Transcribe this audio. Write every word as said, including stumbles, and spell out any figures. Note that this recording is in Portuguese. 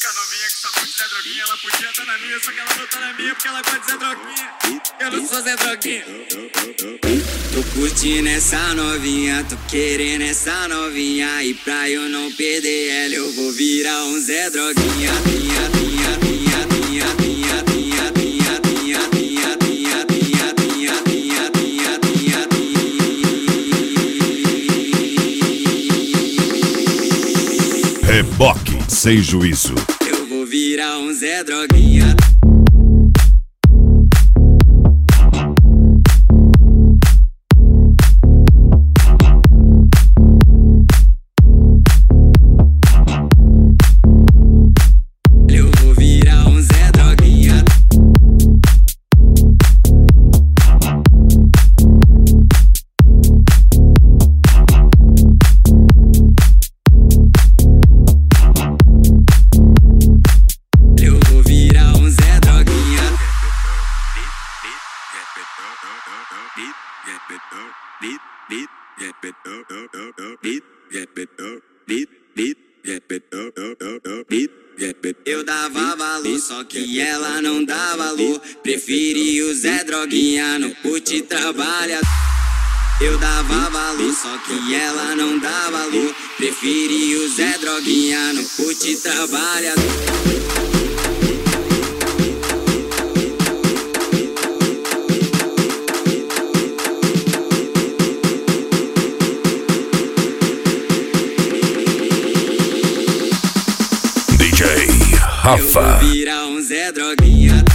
A novinha que só curte Zé Droguinha, ela podia estar na minha, só que ela não tá na minha porque ela gosta de Zé Droguinha. Eu não sou Zé Droguinha. Tô curtindo essa novinha, tô querendo essa novinha. E pra eu não perder ela, eu vou virar um Zé Droguinha. Tinha, tinha, tinha, tinha, tinha, tinha, tinha, tinha, tinha, tinha, tinha, tinha, tinha, tinha, tinha, tinha. Reboque sem juízo. Eu vou virar um Zé Droguinha. Eu vou virar um Zé Droguinha. Eu vou virar um Zé Droguinha. Eu dava valor, só que ela não dava valor. Preferi o Zé Droguinha, não curte trabalha. Eu dava valor, só que ela não dava valor. Preferi o Zé Droguinha, não curte trabalha. D J Rafa. Eu vou virar um Zé Droguinha.